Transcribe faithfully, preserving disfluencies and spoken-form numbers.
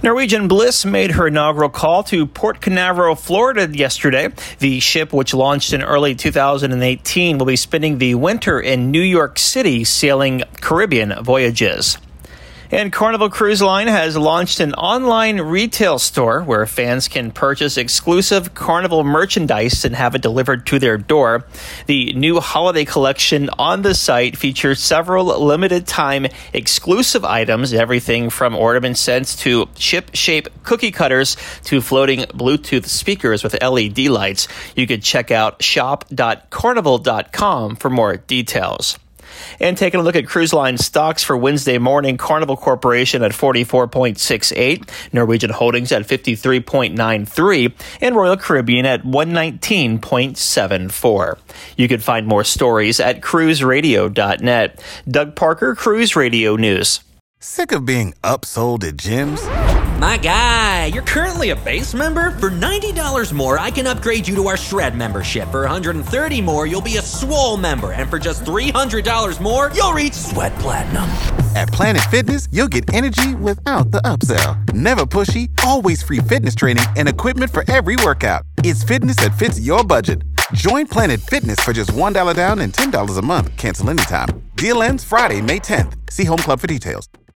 Norwegian Bliss made her inaugural call to Port Canaveral, Florida yesterday. The ship, which launched in early two thousand eighteen, will be spending the winter in New York City, sailing Caribbean voyages. And Carnival Cruise Line has launched an online retail store where fans can purchase exclusive Carnival merchandise and have it delivered to their door. The new holiday collection on the site features several limited-time exclusive items, everything from ornament sets to ship-shape cookie cutters to floating Bluetooth speakers with L E D lights. You could check out shop dot carnival dot com for more details. And taking a look at cruise line stocks for Wednesday morning, Carnival Corporation at forty-four point six eight, Norwegian Holdings at fifty-three point nine three, and Royal Caribbean at one nineteen point seven four. You can find more stories at cruise radio dot net. Doug Parker, Cruise Radio News. Sick of being upsold at gyms? My guy, you're currently a base member? For ninety dollars more, I can upgrade you to our Shred membership. For one hundred thirty dollars more, you'll be a Swole member. And for just three hundred dollars more, you'll reach Sweat Platinum. At Planet Fitness, you'll get energy without the upsell. Never pushy, always free fitness training and equipment for every workout. It's fitness that fits your budget. Join Planet Fitness for just one dollar down and ten dollars a month. Cancel anytime. Deal ends Friday, May tenth. See Home Club for details.